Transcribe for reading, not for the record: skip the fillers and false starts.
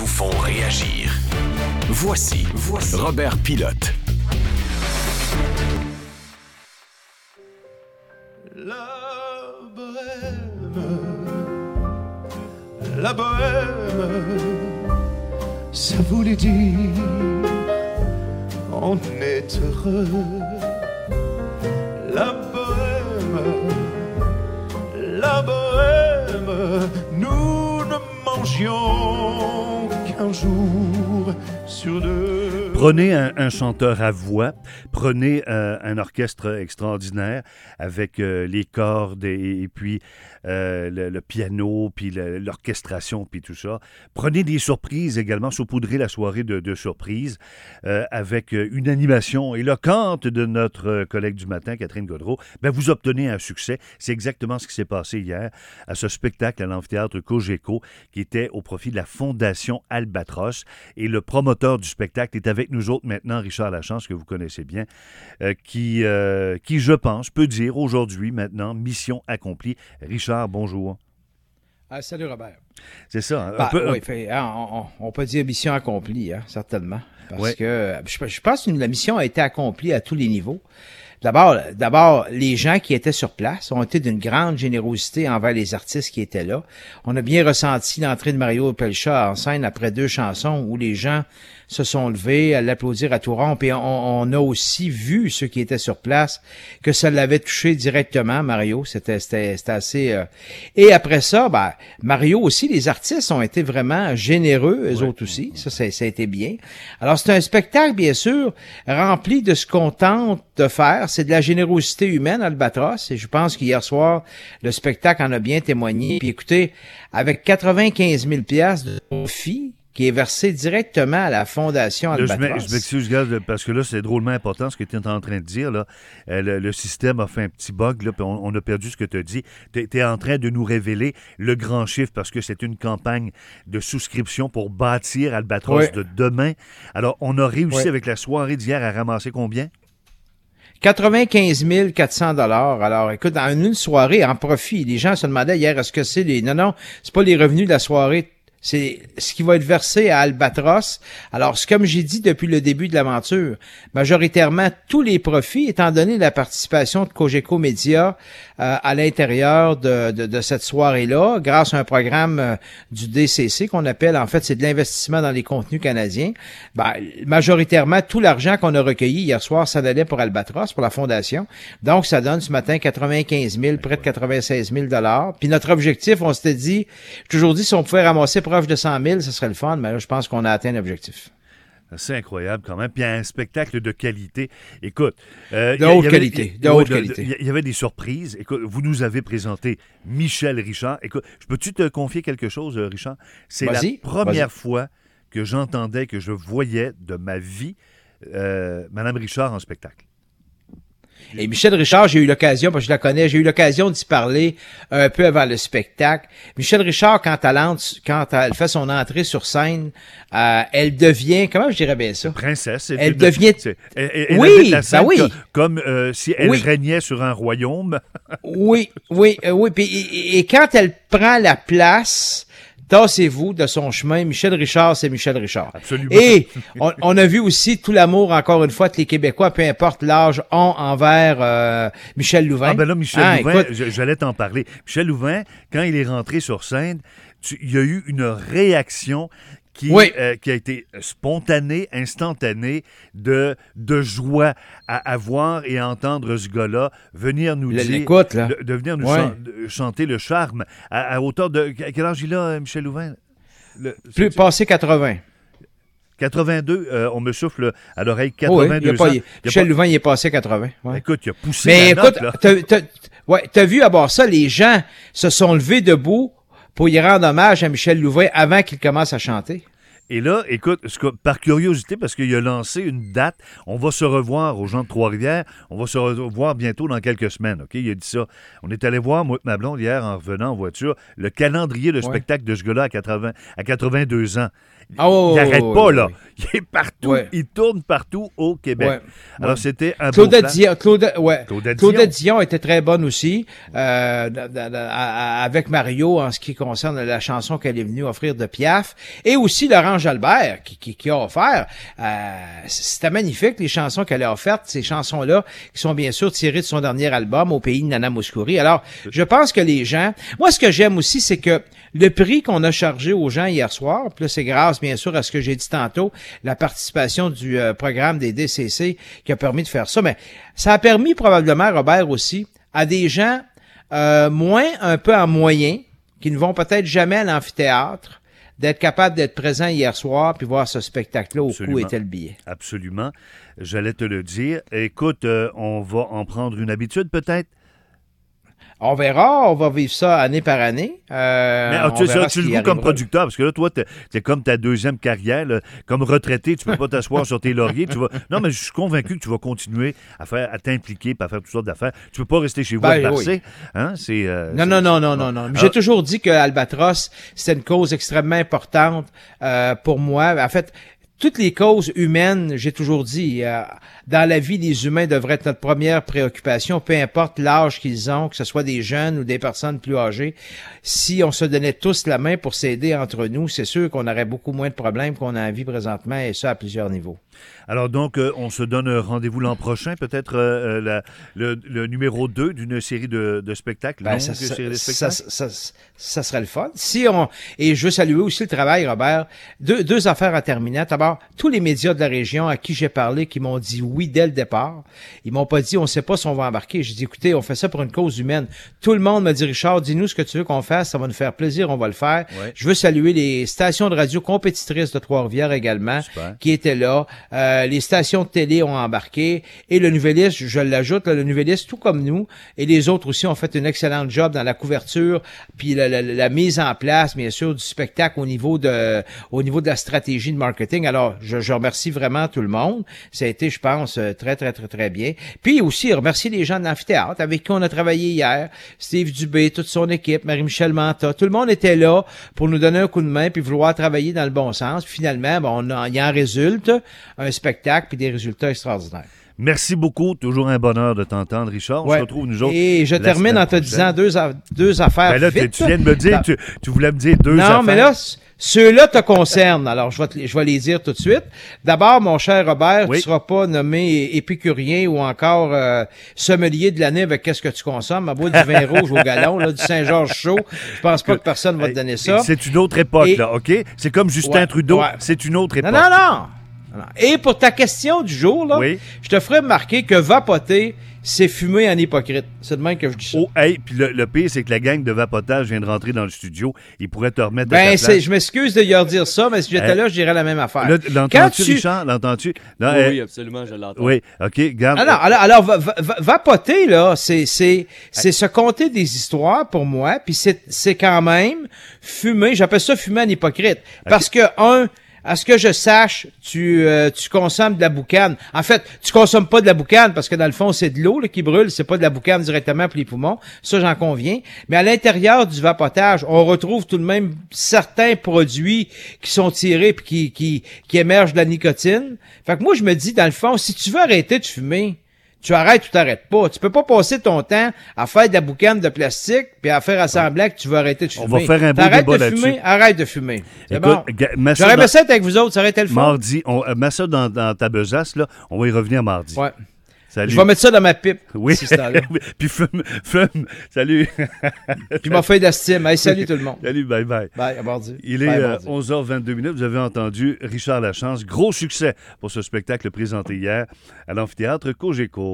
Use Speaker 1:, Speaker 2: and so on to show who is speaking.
Speaker 1: vous font réagir. Voici Robert Pilote.
Speaker 2: La bohème, ça voulait dire on est heureux. La bohème, nous ne mangions qu'un jour sur deux.
Speaker 3: Prenez un chanteur à voix, prenez un orchestre extraordinaire avec les cordes et puis le piano, puis l'orchestration, puis tout ça. Prenez des surprises également, saupoudrez la soirée de surprises avec une animation éloquente de notre collègue du matin, Catherine Gaudreault. Ben, vous obtenez un succès. C'est exactement ce qui s'est passé hier à ce spectacle à l'amphithéâtre Cogeco qui était au profit de la Fondation Albatros. Et le promoteur du spectacle est avec nous autres maintenant, Richard Lachance, que vous connaissez bien, qui, je pense, peut dire aujourd'hui, maintenant, mission accomplie. Richard, bonjour.
Speaker 4: Salut Robert.
Speaker 3: C'est ça.
Speaker 4: On peut dire mission accomplie, certainement. Parce que je pense que la mission a été accomplie à tous les niveaux. D'abord, les gens qui étaient sur place ont été d'une grande générosité envers les artistes qui étaient là. On a bien ressenti l'entrée de Mario Pelcha en scène après 2 chansons où les gens se sont levés à l'applaudir à tout rompre. Et on a aussi vu, ceux qui étaient sur place, que ça l'avait touché directement, Mario. C'était assez... Et après ça, Mario aussi, les artistes ont été vraiment généreux, eux autres aussi. Ça a été bien. Alors, c'est un spectacle, bien sûr, rempli de ce qu'on tente de faire. C'est de la générosité humaine, Albatros. Et je pense qu'hier soir, le spectacle en a bien témoigné. Puis écoutez, avec 95 000 $ de profit, qui est versé directement à la Fondation Albatros.
Speaker 3: Je m'excuse, gars, parce que là, c'est drôlement important ce que tu es en train de dire. Là. Le système a fait un petit bug, là, puis on a perdu ce que tu as dit. Tu es en train de nous révéler le grand chiffre parce que c'est une campagne de souscription pour bâtir Albatros de demain. Alors, on a réussi avec la soirée d'hier à ramasser combien?
Speaker 4: 95 400 $. Alors, écoute, dans une soirée, en profit, les gens se demandaient hier, est-ce que c'est les... Non, c'est pas les revenus de la soirée. C'est ce qui va être versé à Albatros. Alors, c'est comme j'ai dit depuis le début de l'aventure, majoritairement tous les profits, étant donné la participation de Cogeco Média à l'intérieur de cette soirée-là, grâce à un programme du DCC qu'on appelle, en fait, c'est de l'investissement dans les contenus canadiens. Majoritairement, tout l'argent qu'on a recueilli hier soir, ça allait pour Albatros, pour la Fondation. Donc, ça donne ce matin 95 000, près de 96 000 $. Puis notre objectif, on s'était dit, toujours dit, si on pouvait ramasser proche de 100 000, ce serait le fun, mais là, je pense qu'on a atteint l'objectif.
Speaker 3: C'est incroyable quand même. Puis un spectacle de qualité. Écoute,
Speaker 4: de haute qualité.
Speaker 3: Il y avait des surprises. Écoute, vous nous avez présenté Michel Richard. Écoute, peux-tu te confier quelque chose, Richard? C'est la première fois que j'entendais, que je voyais de ma vie Mme Richard en spectacle.
Speaker 4: Et Michel Richard, j'ai eu l'occasion, parce que je la connais, j'ai eu l'occasion d'y parler un peu avant le spectacle. Michel Richard, quand elle fait son entrée sur scène, elle devient, comment je dirais bien ça?
Speaker 3: Princesse.
Speaker 4: Elle devient...
Speaker 3: Elle avait la scène comme si elle régnait sur un royaume.
Speaker 4: Oui. Et quand elle prend la place... Tassez-vous de son chemin. Michel Richard, c'est Michel Richard.
Speaker 3: Absolument.
Speaker 4: Et on a vu aussi tout l'amour, encore une fois, que les Québécois, peu importe l'âge, ont envers Michel Louvain.
Speaker 3: Ah ben là, Michel Louvain, j'allais t'en parler. Michel Louvain, quand il est rentré sur scène, il y a eu une réaction qui a été spontanée, instantanée, de joie à voir et à entendre ce gars-là venir nous dire, de venir nous chanter le charme à hauteur de... Quel âge il a, Michel Louvain?
Speaker 4: Passé 80.
Speaker 3: 82, on me souffle à l'oreille 82 ans.
Speaker 4: Michel Louvain, il est passé 80. Ouais.
Speaker 3: Écoute, il a poussé la note, là.
Speaker 4: T'as vu à bord ça, les gens se sont levés debout pour y rendre hommage à Michel Louvain avant qu'il commence à chanter.
Speaker 3: Et là, écoute, par curiosité, parce qu'il a lancé une date, on va se revoir aux gens de Trois-Rivières, on va se revoir bientôt dans quelques semaines, OK? Il a dit ça. On est allé voir, moi et ma blonde, hier, en revenant en voiture, le calendrier de spectacle de ce gars-là à 82 ans. Il n'arrête pas, là. Il est partout. Il tourne partout au Québec. Alors, c'était un beau plan.
Speaker 4: Claudette Dion était très bonne aussi, avec Mario, en ce qui concerne la chanson qu'elle est venue offrir de Piaf. Et aussi Laurent Ange Albert qui a offert. C'était magnifique, les chansons qu'elle a offertes, ces chansons-là, qui sont bien sûr tirées de son dernier album, Au pays de Nana Mouskouri. Alors, je pense que les gens... Moi, ce que j'aime aussi, c'est que le prix qu'on a chargé aux gens hier soir, puis là, c'est grâce, bien sûr, à ce que j'ai dit tantôt, la participation du programme des DCC qui a permis de faire ça, mais ça a permis probablement, Robert, aussi, à des gens moins un peu en moyen, qui ne vont peut-être jamais à l'amphithéâtre, d'être capable d'être présent hier soir puis voir ce spectacle-là au coût était le billet.
Speaker 3: Absolument. J'allais te le dire. Écoute, on va en prendre une habitude peut-être.
Speaker 4: On verra, on va vivre ça année par année.
Speaker 3: Mais tu le vois comme producteur, parce que là, toi, t'es comme ta deuxième carrière, là, comme retraité, tu peux pas t'asseoir sur tes lauriers. Non, mais je suis convaincu que tu vas continuer à t'impliquer et à faire toutes sortes d'affaires. Tu peux pas rester chez vous à Barcé.
Speaker 4: Oui.
Speaker 3: Hein?
Speaker 4: Non. J'ai toujours dit que Albatros, c'était une cause extrêmement importante pour moi. En fait, toutes les causes humaines, j'ai toujours dit, dans la vie des humains devraient être notre première préoccupation, peu importe l'âge qu'ils ont, que ce soit des jeunes ou des personnes plus âgées. Si on se donnait tous la main pour s'aider entre nous, c'est sûr qu'on aurait beaucoup moins de problèmes qu'on a en vie présentement, et ça à plusieurs niveaux.
Speaker 3: Alors donc, on se donne rendez-vous l'an prochain, peut-être le numéro 2 d'une série de spectacles.
Speaker 4: Ça serait le fun. Et je veux saluer aussi le travail, Robert. Deux affaires en terminant. D'abord, tous les médias de la région à qui j'ai parlé, qui m'ont dit oui dès le départ. Ils m'ont pas dit, on sait pas si on va embarquer. J'ai dit, écoutez, on fait ça pour une cause humaine. Tout le monde m'a dit, Richard, dis-nous ce que tu veux qu'on fasse, ça va nous faire plaisir, on va le faire. Ouais. Je veux saluer les stations de radio compétitrices de Trois-Rivières également, qui étaient là. Les stations de télé ont embarqué. Et le Nouvelliste, je l'ajoute, le Nouvelliste, tout comme nous, et les autres aussi ont fait une excellente job dans la couverture, puis la mise en place, bien sûr, du spectacle au niveau de la stratégie de marketing. Alors, je remercie vraiment tout le monde. Ça a été, je pense, très, très, très, très bien. Puis aussi, remercier les gens de l'amphithéâtre avec qui on a travaillé hier. Steve Dubé, toute son équipe, Marie-Michel Manta. Tout le monde était là pour nous donner un coup de main puis vouloir travailler dans le bon sens. Puis finalement, il en résulte un spectacle puis des résultats extraordinaires.
Speaker 3: Merci beaucoup. Toujours un bonheur de t'entendre, Richard. On se retrouve, nous autres.
Speaker 4: Et je termine en te disant deux affaires.
Speaker 3: Ben là,
Speaker 4: vite.
Speaker 3: Tu viens de me dire, tu voulais me dire deux affaires.
Speaker 4: Non, mais là, ceux-là te concernent. Alors, je vais les dire tout de suite. D'abord, mon cher Robert, tu seras pas nommé épicurien ou encore sommelier de l'année avec qu'est-ce que tu consommes. À bout du vin rouge au galon, là, du Saint-Georges chaud. Je pense pas que personne va te donner ça.
Speaker 3: C'est une autre époque, là, OK? C'est comme Justin Trudeau. Ouais. C'est une autre époque.
Speaker 4: Non. Et pour ta question du jour, là, je te ferai remarquer que vapoter, c'est fumer en hypocrite. C'est de même que je dis ça.
Speaker 3: Oh, hey, puis le pire, c'est que la gang de vapotage vient de rentrer dans le studio. Ils pourraient te remettre à ta place.
Speaker 4: Je m'excuse de leur dire ça, mais si j'étais là, je dirais la même affaire.
Speaker 3: Là, l'entends-tu, Richard? L'entends-tu?
Speaker 5: Non, oui, absolument, je l'entends.
Speaker 3: Oui, OK, garde.
Speaker 4: Alors, vapoter, là, c'est se conter des histoires pour moi, puis c'est quand même fumer, j'appelle ça fumer en hypocrite. Parce que, à ce que je sache, tu consommes de la boucane. En fait, tu consommes pas de la boucane parce que dans le fond, c'est de l'eau là, qui brûle. C'est pas de la boucane directement pour les poumons. Ça, j'en conviens. Mais à l'intérieur du vapotage, on retrouve tout de même certains produits qui sont tirés puis qui émergent de la nicotine. Fait que moi, je me dis, dans le fond, si tu veux arrêter de fumer, tu arrêtes ou t'arrêtes pas. Tu peux pas passer ton temps à faire de la boucane de plastique puis à faire semblant que tu veux arrêter de fumer.
Speaker 3: On va faire un beau débat là-dessus.
Speaker 4: Arrête de fumer. C'est
Speaker 3: bon.
Speaker 4: J'aurais aimé ça être avec vous autres, ça aurait été le fun.
Speaker 3: Mardi, mets ça dans ta besace, là. On va y revenir mardi.
Speaker 4: Ouais.
Speaker 3: Salut.
Speaker 4: Je vais mettre ça dans ma pipe.
Speaker 3: Oui. Puis fume. Salut.
Speaker 4: Puis ma feuille d'estime. Hey, salut tout le monde.
Speaker 3: Salut, bye. Bye,
Speaker 4: à mardi.
Speaker 3: Il est 11h22. Vous avez entendu Richard Lachance. Gros succès pour ce spectacle présenté hier à l'amphithéâtre Cogeco.